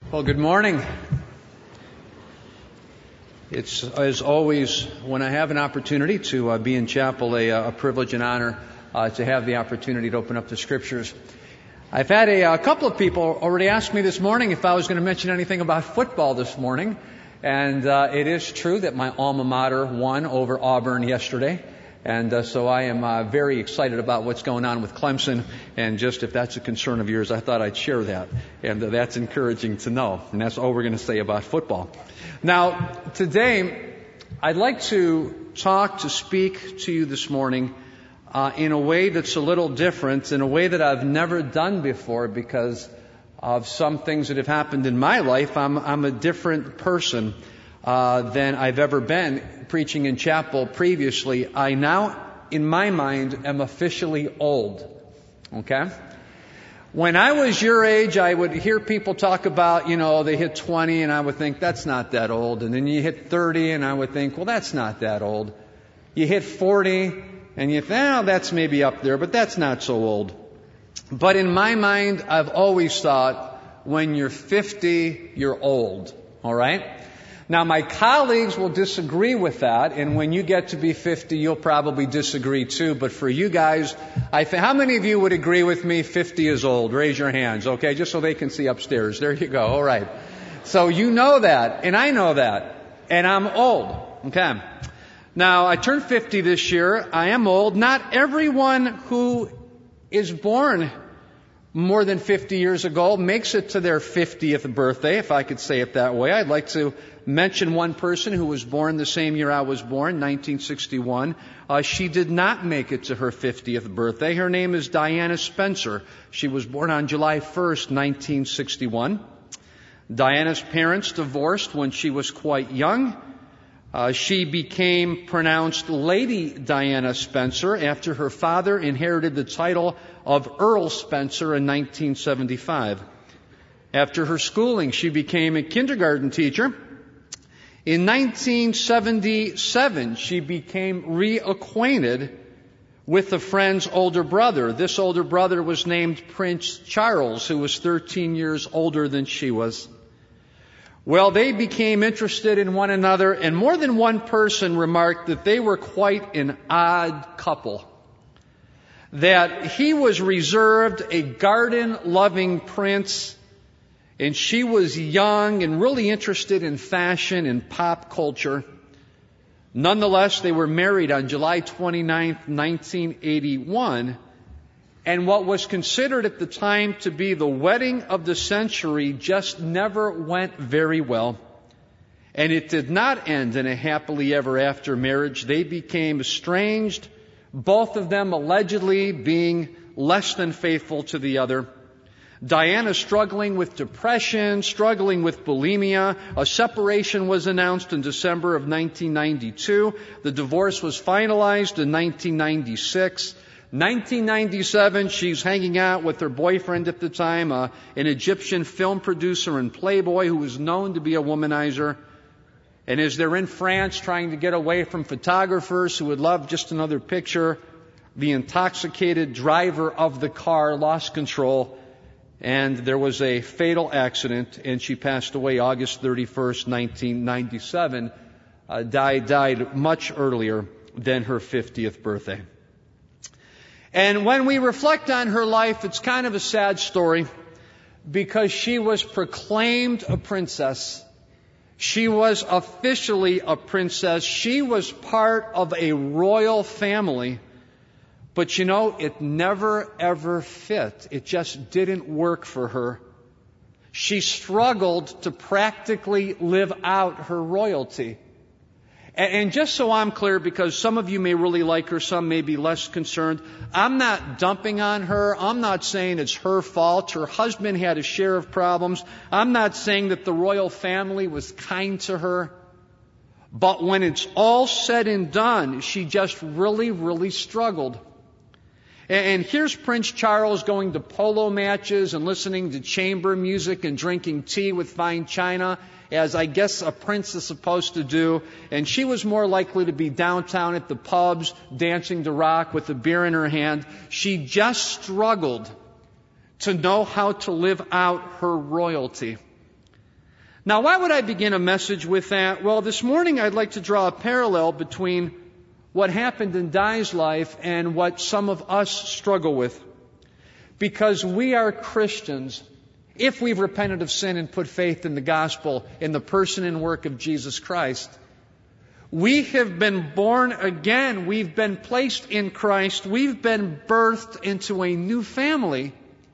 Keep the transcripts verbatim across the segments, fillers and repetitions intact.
Well, good morning. It's, as always, when I have an opportunity to uh, be in chapel, a, a privilege and honor uh, to have the opportunity to open up the Scriptures. I've had a, a couple of people already ask me this morning if I was going to mention anything about football this morning. And uh, it is true that my alma mater won over Auburn yesterday. And uh, so I am uh, very excited about what's going on with Clemson. And just if that's a concern of yours, I thought I'd share that. And uh, that's encouraging to know. And that's all we're going to say about football. Now, today, I'd like to talk, to speak to you this morning uh, in a way that's a little different, in a way that I've never done before because of some things that have happened in my life. I'm, I'm a different person uh, than I've ever been preaching in chapel previously. I now, in my mind, am officially old. Okay? When I was your age, I would hear people talk about, you know, they hit twenty, and I would think, that's not that old. And then you hit thirty, and I would think, well, that's not that old. You hit forty, and you think, oh, that's maybe up there, but that's not so old. But in my mind, I've always thought, when you're fifty, you're old. All right? Now, my colleagues will disagree with that, and when you get to be fifty, you'll probably disagree too. But for you guys, I think, how many of you would agree with me fifty is old? Raise your hands, okay, just so they can see upstairs. There you go, all right. So you know that, and I know that, and I'm old, okay. Now, I turned fifty this year. I am old. Not everyone who is born more than fifty years ago makes it to their fiftieth birthday, if I could say it that way. I'd like to mention one person who was born the same year I was born, nineteen sixty-one. Uh, she did not make it to her fiftieth birthday. Her name is Diana Spencer. She was born on July first, nineteen sixty-one. Diana's parents divorced when she was quite young. Uh, she became pronounced Lady Diana Spencer after her father inherited the title of Earl Spencer in nineteen seventy-five. After her schooling, she became a kindergarten teacher. In nineteen seventy-seven, she became reacquainted with a friend's older brother. This older brother was named Prince Charles, who was thirteen years older than she was. Well, they became interested in one another, and more than one person remarked that they were quite an odd couple. That he was reserved, a garden-loving prince, and she was young and really interested in fashion and pop culture. Nonetheless, they were married on July twenty-ninth, nineteen eighty-one, and what was considered at the time to be the wedding of the century just never went very well. And it did not end in a happily ever after marriage. They became estranged, both of them allegedly being less than faithful to the other. Diana struggling with depression, struggling with bulimia. A separation was announced in December of nineteen ninety-two. The divorce was finalized in nineteen ninety-six. nineteen ninety-seven, she's hanging out with her boyfriend at the time, uh, an Egyptian film producer and playboy who was known to be a womanizer. And as they're in France trying to get away from photographers who would love just another picture, the intoxicated driver of the car lost control, and there was a fatal accident, and she passed away August thirty-first, nineteen ninety-seven, uh, died, died much earlier than her fiftieth birthday. And when we reflect on her life, it's kind of a sad story because she was proclaimed a princess. She was officially a princess. She was part of a royal family. But you know, it never ever fit. It just didn't work for her. She struggled to practically live out her royalty. And just so I'm clear, because some of you may really like her, some may be less concerned, I'm not dumping on her. I'm not saying it's her fault. Her husband had a share of problems. I'm not saying that the royal family was kind to her. But when it's all said and done, she just really, really struggled. And here's Prince Charles going to polo matches and listening to chamber music and drinking tea with fine china, as I guess a prince is supposed to do. And she was more likely to be downtown at the pubs, dancing to rock with a beer in her hand. She just struggled to know how to live out her royalty. Now, why would I begin a message with that? Well, this morning I'd like to draw a parallel between what happened in Di's life and what some of us struggle with. Because we are Christians, if we've repented of sin and put faith in the gospel, in the person and work of Jesus Christ, we have been born again. We've been placed in Christ. We've been birthed into a new family.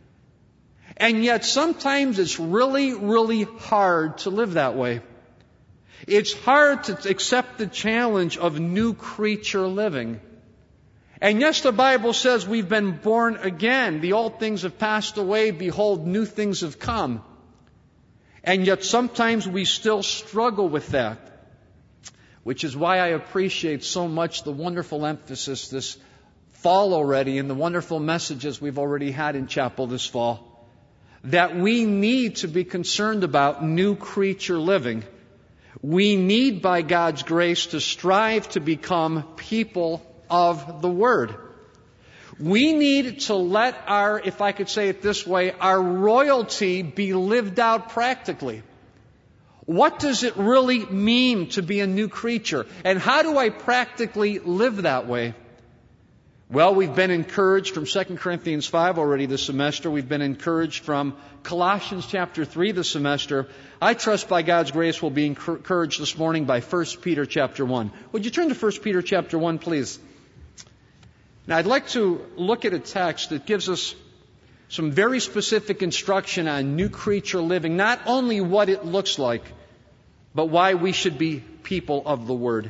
And yet sometimes it's really, really hard to live that way. It's hard to accept the challenge of new creature living. And yes, the Bible says we've been born again. The old things have passed away. Behold, new things have come. And yet sometimes we still struggle with that. Which is why I appreciate so much the wonderful emphasis this fall already and the wonderful messages we've already had in chapel this fall. That we need to be concerned about new creature living. We need, by God's grace, to strive to become people of the Word. We need to let our, if I could say it this way, our royalty be lived out practically. What does it really mean to be a new creature? And how do I practically live that way? Well, we've been encouraged from Second Corinthians five already this semester. We've been encouraged from Colossians chapter three this semester. I trust by God's grace we'll be encouraged this morning by First Peter chapter one. Would you turn to First Peter chapter one, please? Now, I'd like to look at a text that gives us some very specific instruction on new creature living. Not only what it looks like, but why we should be people of the Word.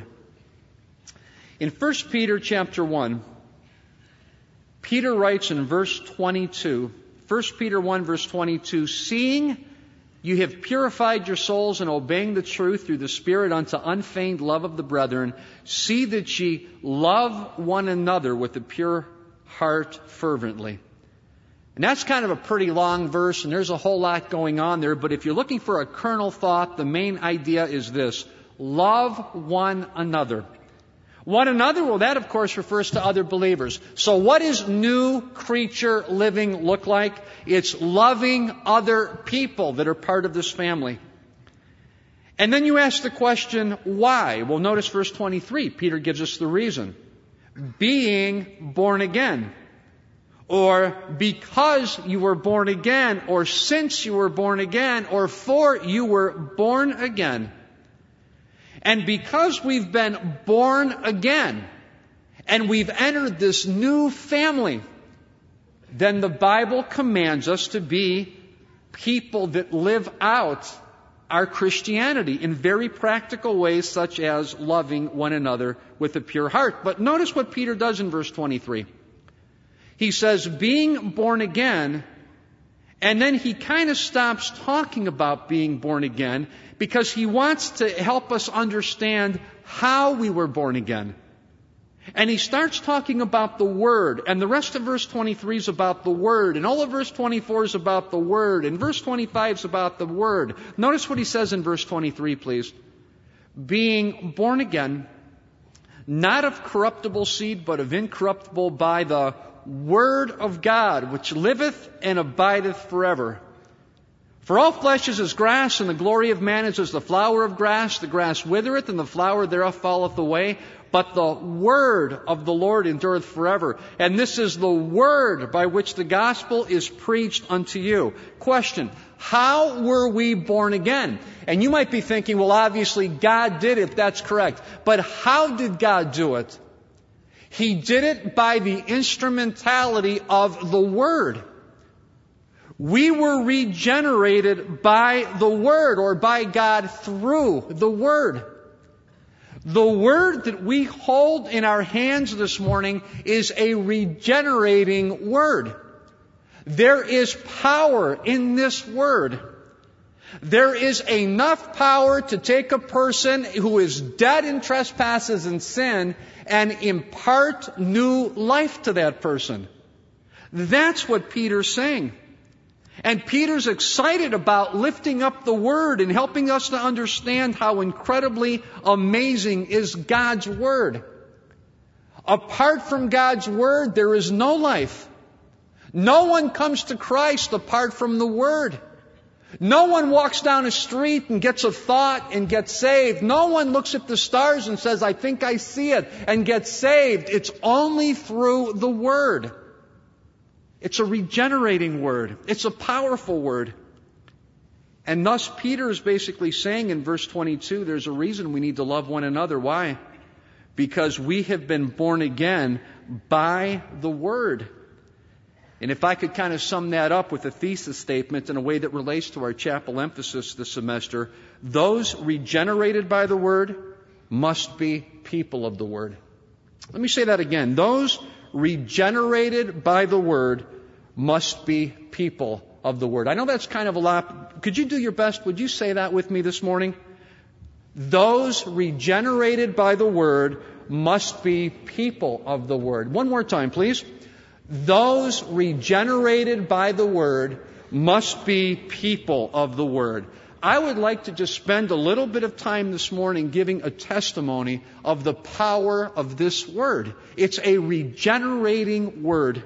In First Peter chapter one, Peter writes in verse twenty-two, First Peter one verse twenty-two, seeing you have purified your souls in obeying the truth through the Spirit unto unfeigned love of the brethren, see that ye love one another with a pure heart fervently. And that's kind of a pretty long verse, and there's a whole lot going on there, but if you're looking for a kernel thought, the main idea is this: love one another. One another, well, that of course refers to other believers. So what does new creature living look like? It's loving other people that are part of this family. And then you ask the question, why? Well, notice verse twenty-three. Peter gives us the reason. Being born again. Or because you were born again. Or since you were born again. Or for you were born again. And because we've been born again, and we've entered this new family, then the Bible commands us to be people that live out our Christianity in very practical ways, such as loving one another with a pure heart. But notice what Peter does in verse twenty-three. He says, being born again, and then he kind of stops talking about being born again, because he wants to help us understand how we were born again. And he starts talking about the Word. And the rest of verse twenty-three is about the Word. And all of verse twenty-four is about the Word. And verse twenty-five is about the Word. Notice what he says in verse twenty-three, please. Being born again, not of corruptible seed, but of incorruptible, by the Word of God, which liveth and abideth forever. For all flesh is as grass, and the glory of man is as the flower of grass. The grass withereth, and the flower thereof falleth away. But the word of the Lord endureth forever. And this is the word by which the gospel is preached unto you. Question: how were we born again? And you might be thinking, well, obviously God did it. That's correct. But how did God do it? He did it by the instrumentality of the Word. We were regenerated by the Word, or by God through the Word. The Word that we hold in our hands this morning is a regenerating Word. There is power in this Word. There is enough power to take a person who is dead in trespasses and sin and impart new life to that person. That's what Peter's saying. And Peter's excited about lifting up the Word and helping us to understand how incredibly amazing is God's Word. Apart from God's Word, there is no life. No one comes to Christ apart from the Word. No one walks down a street and gets a thought and gets saved. No one looks at the stars and says, I think I see it, and gets saved. It's only through the Word. It's a regenerating Word. It's a powerful Word. And thus Peter is basically saying in verse twenty-two, there's a reason we need to love one another. Why? Because we have been born again by the Word. And if I could kind of sum that up with a thesis statement in a way that relates to our chapel emphasis this semester, those regenerated by the Word must be people of the Word. Let me say that again. Those regenerated by the Word must be people of the Word. I know that's kind of a lot. Could you do your best? Would you say that with me this morning? Those regenerated by the Word must be people of the Word. One more time, please. Those regenerated by the Word must be people of the Word. I would like to just spend a little bit of time this morning giving a testimony of the power of this Word. It's a regenerating Word.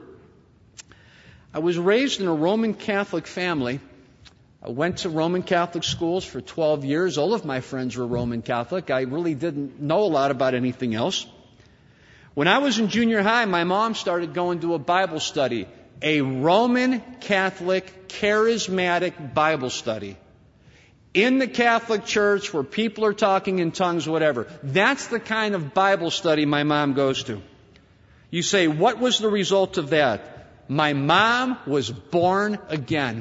I was raised in a Roman Catholic family. I went to Roman Catholic schools for twelve years. All of my friends were Roman Catholic. I really didn't know a lot about anything else. When I was in junior high, my mom started going to a Bible study, a Roman Catholic charismatic Bible study. In the Catholic Church where people are talking in tongues, whatever. That's the kind of Bible study my mom goes to. You say, what was the result of that? My mom was born again.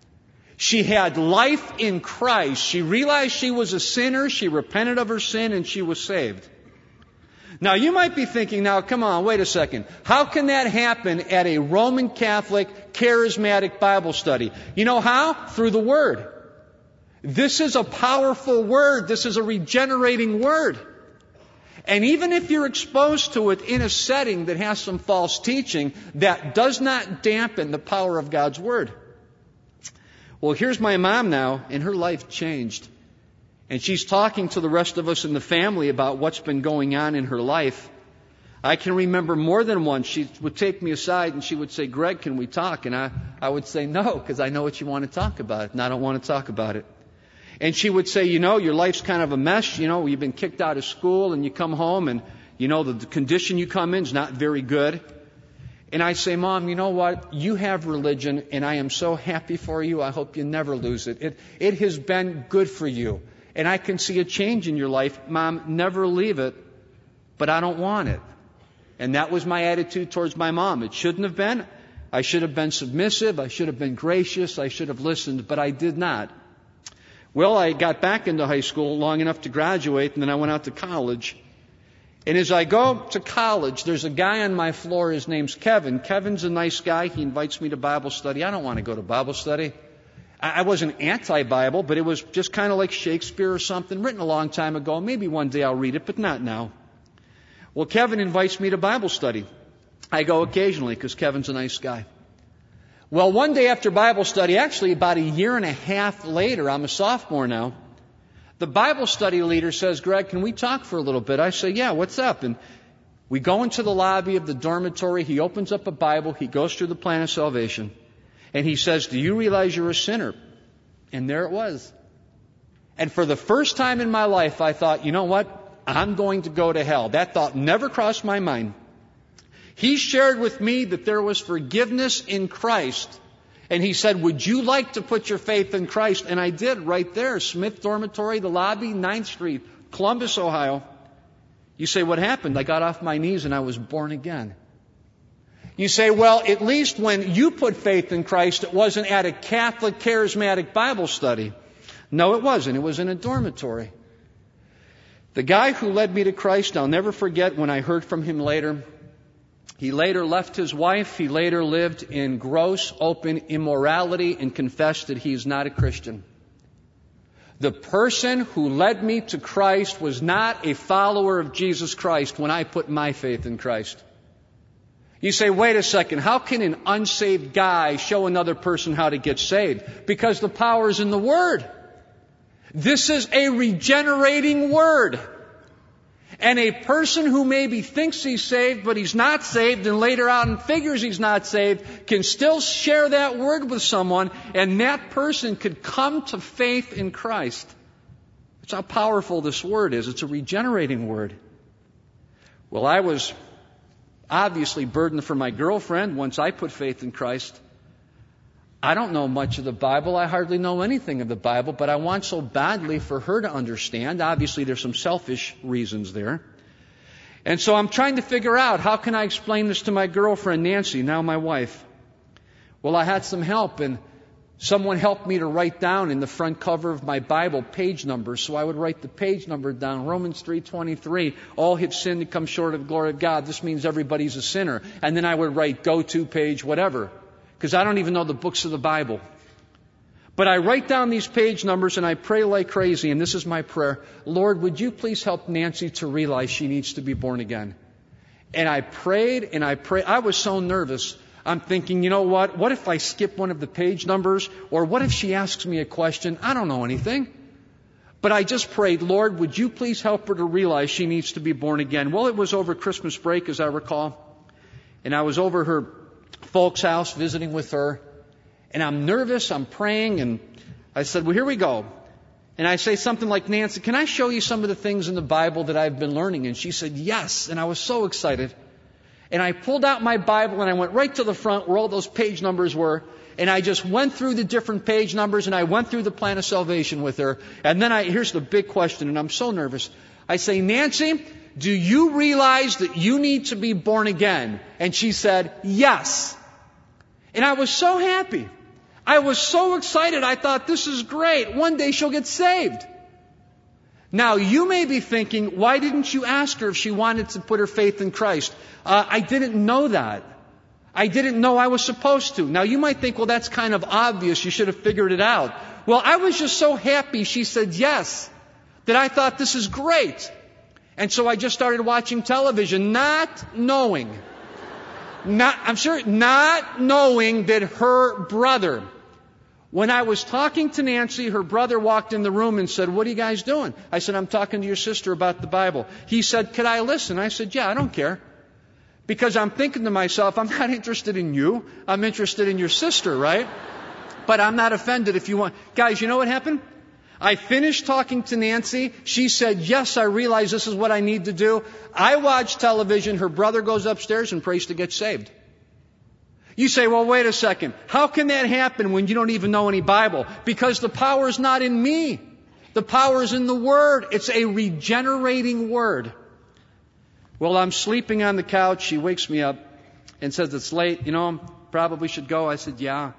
She had life in Christ. She realized she was a sinner. She repented of her sin and she was saved. Now, you might be thinking, now, come on, wait a second. How can that happen at a Roman Catholic charismatic Bible study? You know how? Through the Word. This is a powerful Word. This is a regenerating Word. And even if you're exposed to it in a setting that has some false teaching, that does not dampen the power of God's Word. Well, here's my mom now, and her life changed. And she's talking to the rest of us in the family about what's been going on in her life. I can remember more than once she would take me aside and she would say, Greg, can we talk? And I, I would say no, because I know what you want to talk about, and I don't want to talk about it. And she would say, you know, your life's kind of a mess. You know, you've been kicked out of school and you come home and, you know, the, the condition you come in is not very good. And I say, Mom, you know what? You have religion and I am so happy for you. I hope you never lose it. It, it has been good for you. And I can see a change in your life. Mom, never leave it, but I don't want it. And that was my attitude towards my mom. It shouldn't have been. I should have been submissive. I should have been gracious. I should have listened, but I did not. Well, I got back into high school long enough to graduate, and then I went out to college. And as I go to college, there's a guy on my floor. His name's Kevin. Kevin's a nice guy. He invites me to Bible study. I don't want to go to Bible study. I wasn't anti-Bible, but it was just kind of like Shakespeare or something, written a long time ago. Maybe one day I'll read it, but not now. Well, Kevin invites me to Bible study. I go occasionally because Kevin's a nice guy. Well, one day after Bible study, actually about a year and a half later, I'm a sophomore now, the Bible study leader says, Greg, can we talk for a little bit? I say, yeah, what's up? And we go into the lobby of the dormitory. He opens up a Bible. He goes through the plan of salvation. And he says, do you realize you're a sinner? And there it was. And for the first time in my life, I thought, you know what? I'm going to go to hell. That thought never crossed my mind. He shared with me that there was forgiveness in Christ. And he said, would you like to put your faith in Christ? And I did right there. Smith Dormitory, the lobby, ninth Street, Columbus, Ohio. You say, what happened? I got off my knees and I was born again. You say, well, at least when you put faith in Christ, it wasn't at a Catholic charismatic Bible study. No, it wasn't. It was in a dormitory. The guy who led me to Christ, I'll never forget when I heard from him later. He later left his wife. He later lived in gross, open immorality and confessed that he's not a Christian. The person who led me to Christ was not a follower of Jesus Christ when I put my faith in Christ. You say, wait a second, how can an unsaved guy show another person how to get saved? Because the power is in the Word. This is a regenerating Word. And a person who maybe thinks he's saved, but he's not saved, and later on figures he's not saved, can still share that word with someone, and that person could come to faith in Christ. That's how powerful this word is. It's a regenerating word. Well, I was obviously burdened for my girlfriend once I put faith in Christ. I don't know much of the Bible. I hardly know anything of the Bible, but I want so badly for her to understand. Obviously, there's some selfish reasons there. And so I'm trying to figure out, how can I explain this to my girlfriend, Nancy, now my wife? Well, I had some help, and someone helped me to write down in the front cover of my Bible page numbers. So I would write the page number down, Romans three twenty-three, all have sinned and come short of the glory of God. This means everybody's a sinner. And then I would write go-to page, whatever. Because I don't even know the books of the Bible. But I write down these page numbers and I pray like crazy, and this is my prayer. Lord, would you please help Nancy to realize she needs to be born again? And I prayed and I prayed. I was so nervous. I'm thinking, you know what? What if I skip one of the page numbers? Or what if she asks me a question? I don't know anything. But I just prayed, Lord, would you please help her to realize she needs to be born again? Well, it was over Christmas break, as I recall. And I was over her folks' house visiting with her, and I'm nervous, I'm praying, and I said, well, here we go. And I say something like, Nancy, can I show you some of the things in the Bible that I've been learning? And she said, yes. And I was so excited. And I pulled out my Bible and I went right to the front where all those page numbers were, and I just went through the different page numbers, and I went through the plan of salvation with her. And then I, here's the big question, and I'm so nervous. I say, Nancy, do you realize that you need to be born again? And she said, yes. And I was so happy. I was so excited. I thought, this is great. One day she'll get saved. Now, you may be thinking, why didn't you ask her if she wanted to put her faith in Christ? Uh, I didn't know that. I didn't know I was supposed to. Now, you might think, well, that's kind of obvious. You should have figured it out. Well, I was just so happy she said yes, that I thought, this is great. And so I just started watching television, not knowing, not, I'm sure, not knowing that her brother, when I was talking to Nancy, her brother walked in the room and said, what are you guys doing? I said, I'm talking to your sister about the Bible. He said, could I listen? I said, yeah, I don't care. Because I'm thinking to myself, I'm not interested in you. I'm interested in your sister, right? But I'm not offended if you want. Guys, you know what happened? I finished talking to Nancy. She said, yes, I realize this is what I need to do. I watched television. Her brother goes upstairs and prays to get saved. You say, well, wait a second. How can that happen when you don't even know any Bible? Because the power is not in me. The power is in the Word. It's a regenerating Word. Well, I'm sleeping on the couch. She wakes me up and says, it's late. You know, probably should go. I said, yeah.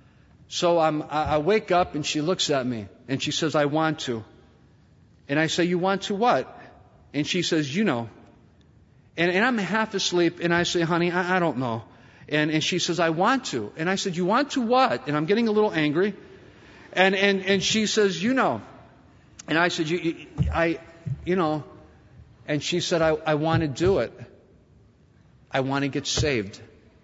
So I'm, I wake up and she looks at me and she says, I want to. And I say, you want to what? And she says, you know. And, and I'm half asleep and I say, honey, I, I don't know. And, and she says, I want to. And I said, you want to what? And I'm getting a little angry. And, and, and she says, you know. And I said, you, you, I, you know. And she said, I, I want to do it. I want to get saved.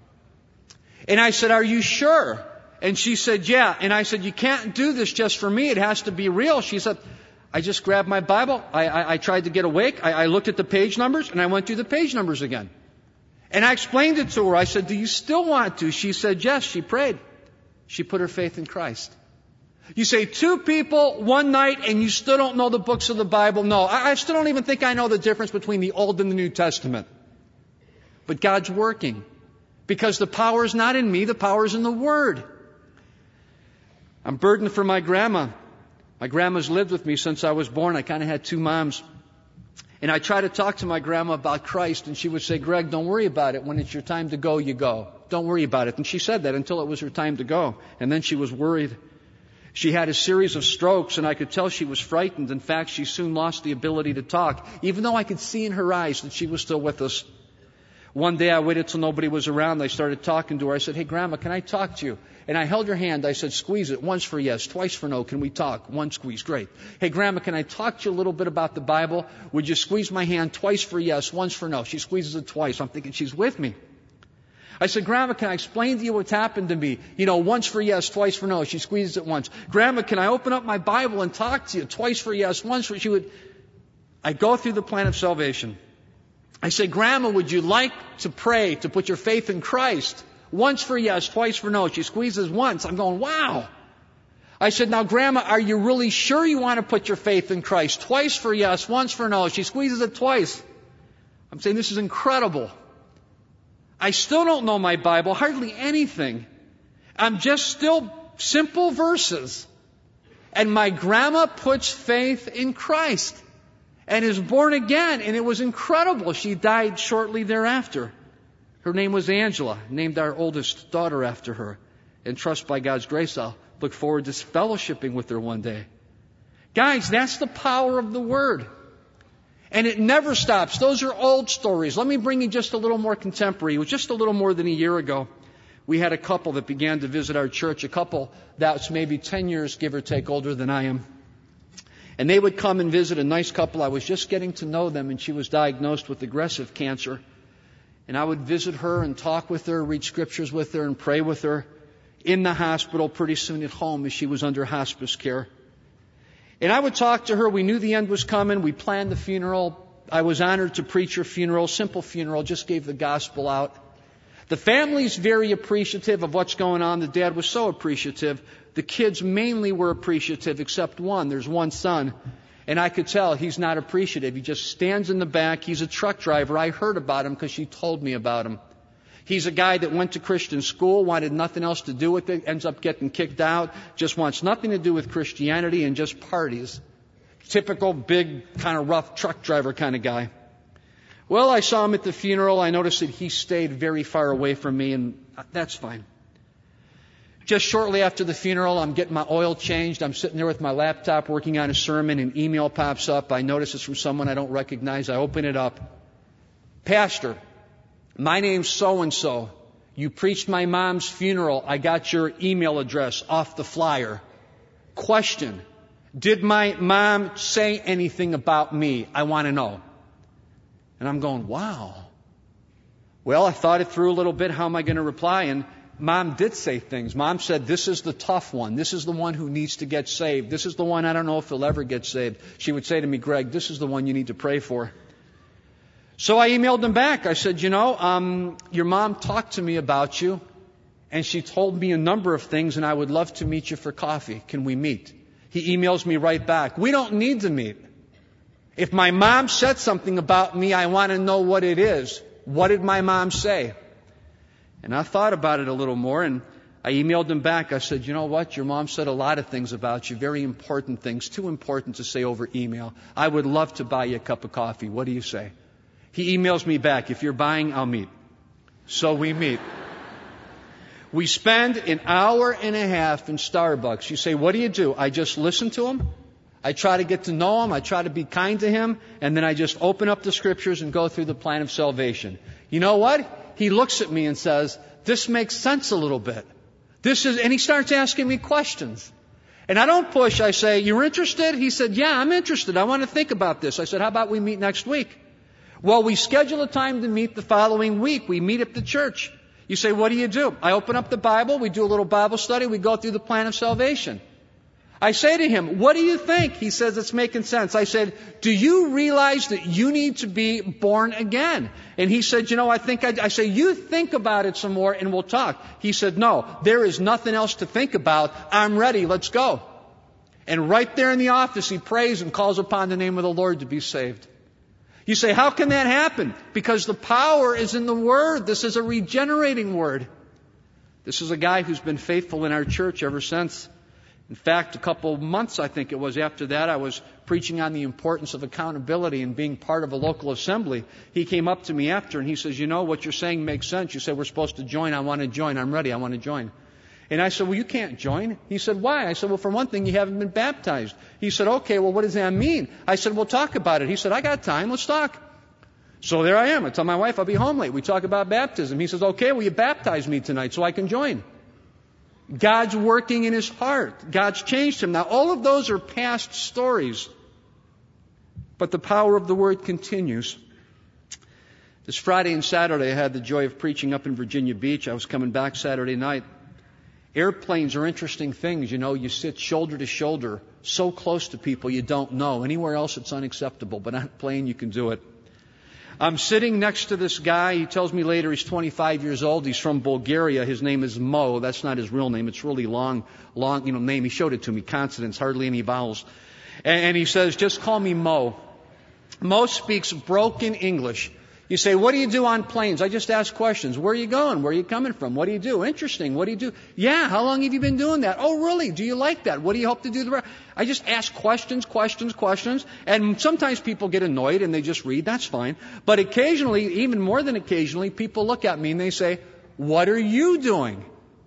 And I said, are you sure? And she said, yeah. And I said, you can't do this just for me. It has to be real. She said, I just grabbed my Bible. I, I, I tried to get awake. I, I looked at the page numbers and I went through the page numbers again. And I explained it to her. I said, do you still want to? She said, yes. She prayed. She put her faith in Christ. You say two people one night and you still don't know the books of the Bible. No, I, I still don't even think I know the difference between the Old and the New Testament. But God's working. Because the power is not in me. The power is in the Word. I'm burdened for my grandma. My grandma's lived with me since I was born. I kind of had two moms. And I try to talk to my grandma about Christ, and she would say, Greg, don't worry about it. When it's your time to go, you go. Don't worry about it. And she said that until it was her time to go. And then she was worried. She had a series of strokes, and I could tell she was frightened. In fact, she soon lost the ability to talk, even though I could see in her eyes that she was still with us. One day I waited till nobody was around. I started talking to her. I said, hey, Grandma, can I talk to you? And I held her hand. I said, squeeze it. Once for yes, twice for no. Can we talk? One squeeze. Great. Hey, Grandma, can I talk to you a little bit about the Bible? Would you squeeze my hand twice for yes, once for no? She squeezes it twice. I'm thinking she's with me. I said, Grandma, can I explain to you what's happened to me? You know, once for yes, twice for no. She squeezes it once. Grandma, can I open up my Bible and talk to you? Twice for yes, once for... She would... I go through the plan of salvation. I say, Grandma, would you like to pray to put your faith in Christ? Once for yes, twice for no. She squeezes once. I'm going, wow. I said, now, Grandma, are you really sure you want to put your faith in Christ? Twice for yes, once for no. She squeezes it twice. I'm saying, this is incredible. I still don't know my Bible, hardly anything. I'm just still simple verses. And my grandma puts faith in Christ and is born again. And it was incredible. She died shortly thereafter. Her name was Angela, named our oldest daughter after her. And trust by God's grace, I'll look forward to fellowshipping with her one day. Guys, that's the power of the Word. And it never stops. Those are old stories. Let me bring you just a little more contemporary. It was just a little more than a year ago. We had a couple that began to visit our church, a couple that's maybe ten years, give or take, older than I am. And they would come and visit, a nice couple. I was just getting to know them, and she was diagnosed with aggressive cancer. And I would visit her and talk with her, read scriptures with her, and pray with her in the hospital, pretty soon at home as she was under hospice care. And I would talk to her. We knew the end was coming. We planned the funeral. I was honored to preach her funeral, simple funeral, just gave the gospel out. The family's very appreciative of what's going on. The dad was so appreciative. The kids mainly were appreciative, except one. There's one son. And I could tell he's not appreciative. He just stands in the back. He's a truck driver. I heard about him because she told me about him. He's a guy that went to Christian school, wanted nothing else to do with it, ends up getting kicked out, just wants nothing to do with Christianity and just parties. Typical big, kind of rough truck driver kind of guy. Well, I saw him at the funeral. I noticed that he stayed very far away from me, and that's fine. Just shortly after the funeral, I'm getting my oil changed. I'm sitting there with my laptop working on a sermon. An email pops up. I notice it's from someone I don't recognize. I open it up. Pastor, my name's so-and-so. You preached my mom's funeral. I got your email address off the flyer. Question, did my mom say anything about me? I want to know. And I'm going, wow. Well, I thought it through a little bit. How am I going to reply? And Mom did say things. Mom said, this is the tough one. This is the one who needs to get saved. This is the one I don't know if he'll ever get saved. She would say to me, Greg, this is the one you need to pray for. So I emailed him back. I said, you know, um, your mom talked to me about you, and she told me a number of things, and I would love to meet you for coffee. Can we meet? He emails me right back. We don't need to meet. If my mom said something about me, I want to know what it is. What did my mom say? And I thought about it a little more, and I emailed him back. I said, you know what? Your mom said a lot of things about you, very important things, too important to say over email. I would love to buy you a cup of coffee. What do you say? He emails me back. If you're buying, I'll meet. So we meet. We spend an hour and a half in Starbucks. You say, what do you do? I just listen to him. I try to get to know him. I try to be kind to him. And then I just open up the scriptures and go through the plan of salvation. You know what? He looks at me and says, this makes sense a little bit. This is, and he starts asking me questions. And I don't push. I say, you're interested? He said, yeah, I'm interested. I want to think about this. I said, how about we meet next week? Well, we schedule a time to meet the following week. We meet at the church. You say, what do you do? I open up the Bible. We do a little Bible study. We go through the plan of salvation. I say to him, what do you think? He says, it's making sense. I said, do you realize that you need to be born again? And he said, you know, I think I, I say, you think about it some more and we'll talk. He said, no, there is nothing else to think about. I'm ready. Let's go. And right there in the office, he prays and calls upon the name of the Lord to be saved. You say, how can that happen? Because the power is in the Word. This is a regenerating Word. This is a guy who's been faithful in our church ever since. In fact, a couple of months, I think it was, after that, I was preaching on the importance of accountability and being part of a local assembly. He came up to me after and he says, you know, what you're saying makes sense. You said we're supposed to join. I want to join. I'm ready. I want to join. And I said, well, you can't join. He said, why? I said, well, for one thing, you haven't been baptized. He said, okay, well, what does that mean? I said, well, talk about it. He said, I got time. Let's talk. So there I am. I tell my wife I'll be home late. We talk about baptism. He says, okay, well, you baptize me tonight so I can join. God's working in his heart. God's changed him. Now, all of those are past stories. But the power of the Word continues. This Friday and Saturday, I had the joy of preaching up in Virginia Beach. I was coming back Saturday night. Airplanes are interesting things. You know, you sit shoulder to shoulder, so close to people you don't know. Anywhere else it's unacceptable, but on a plane you can do it. I'm sitting next to this guy. He tells me later he's twenty-five years old. He's from Bulgaria. His name is Mo. That's not his real name. It's really long, long, you know, name. He showed it to me. Consonants, hardly any vowels. And, and he says, just call me Mo. Mo speaks broken English. You say, what do you do on planes? I just ask questions. Where are you going? Where are you coming from? What do you do? Interesting. What do you do? Yeah. How long have you been doing that? Oh, really? Do you like that? What do you hope to do? The rest? I just ask questions, questions, questions. And sometimes people get annoyed and they just read. That's fine. But occasionally, even more than occasionally, people look at me and they say, what are you doing?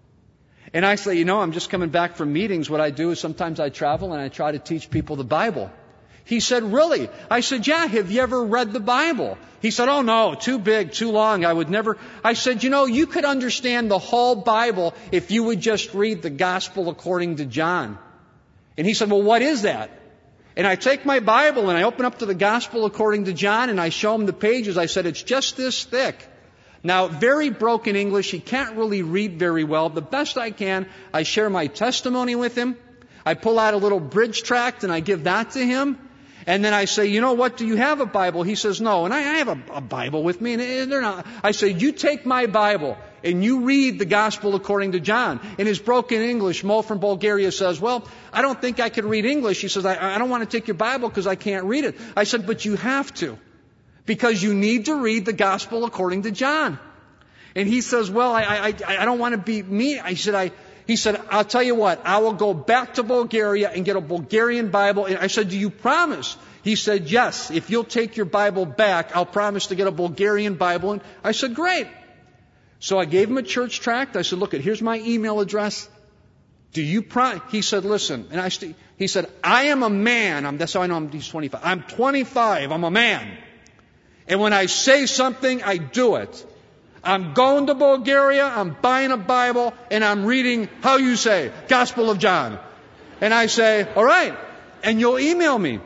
And I say, you know, I'm just coming back from meetings. What I do is sometimes I travel and I try to teach people the Bible. He said, really? I said, yeah, have you ever read the Bible? He said, oh no, too big, too long, I would never. I said, you know, you could understand the whole Bible if you would just read the Gospel according to John. And he said, well, what is that? And I take my Bible and I open up to the Gospel according to John and I show him the pages. I said, it's just this thick. Now, very broken English, he can't really read very well. The best I can, I share my testimony with him. I pull out a little bridge tract and I give that to him. And then I say, you know what, do you have a Bible? He says, no. And I, I have a, a Bible with me. And they're not. I say, you take my Bible and you read the Gospel according to John. In his broken English, Mo from Bulgaria says, well, I don't think I could read English. He says, I, I don't want to take your Bible because I can't read it. I said, but you have to. Because you need to read the Gospel according to John. And he says, well, I, I, I don't want to be me. I said, I... He said, I'll tell you what, I will go back to Bulgaria and get a Bulgarian Bible. And I said, do you promise? He said, yes, if you'll take your Bible back, I'll promise to get a Bulgarian Bible. And I said, great. So I gave him a church tract. I said, look, here's my email address. Do you promise? He said, listen. And I st- he said, I am a man. I'm, that's how I know I'm, he's twenty-five. I'm twenty-five. I'm a man. And when I say something, I do it. I'm going to Bulgaria, I'm buying a Bible, and I'm reading, how you say, Gospel of John. And I say, all right, and you'll email me.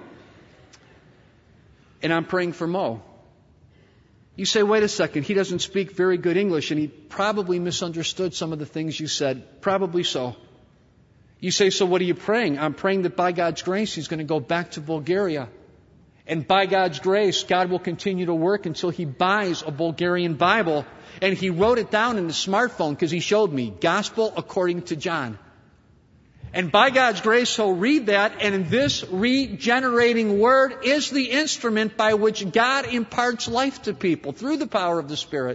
And I'm praying for Mo. You say, wait a second, he doesn't speak very good English, and he probably misunderstood some of the things you said. Probably so. You say, so what are you praying? I'm praying that by God's grace, he's going to go back to Bulgaria. And by God's grace, God will continue to work until he buys a Bulgarian Bible. And he wrote it down in the smartphone because he showed me, Gospel according to John. And by God's grace, he'll read that, and this regenerating word is the instrument by which God imparts life to people through the power of the Spirit.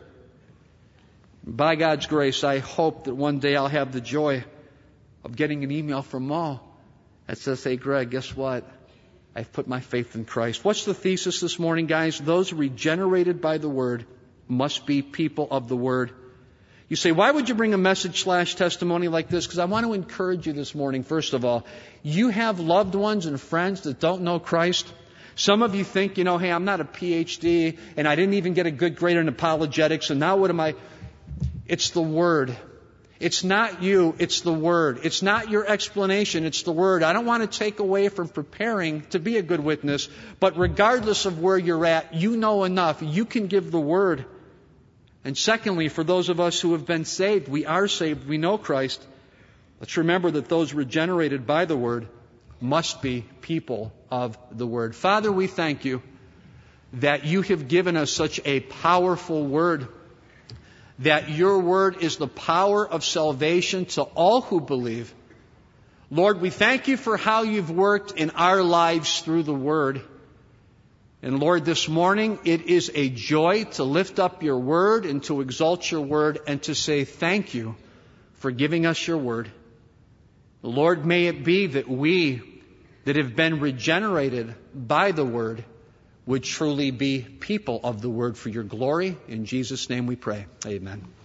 By God's grace, I hope that one day I'll have the joy of getting an email from Mo that says, hey, Greg, guess what? I've put my faith in Christ. What's the thesis this morning, guys? Those regenerated by the Word must be people of the Word. You say, why would you bring a message slash testimony like this? Because I want to encourage you this morning, first of all. You have loved ones and friends that don't know Christ. Some of you think, you know, hey, I'm not a P H D, and I didn't even get a good grade in apologetics, and now what am I? It's the Word. It's not you, it's the Word. It's not your explanation, it's the Word. I don't want to take away from preparing to be a good witness, but regardless of where you're at, you know enough. You can give the Word. And secondly, for those of us who have been saved, we are saved, we know Christ. Let's remember that those regenerated by the Word must be people of the Word. Father, we thank you that you have given us such a powerful Word, that your Word is the power of salvation to all who believe. Lord, we thank you for how you've worked in our lives through the Word. And Lord, this morning, it is a joy to lift up your Word and to exalt your Word and to say thank you for giving us your Word. Lord, may it be that we that have been regenerated by the Word would truly be people of the Word for your glory. In Jesus' name we pray. Amen.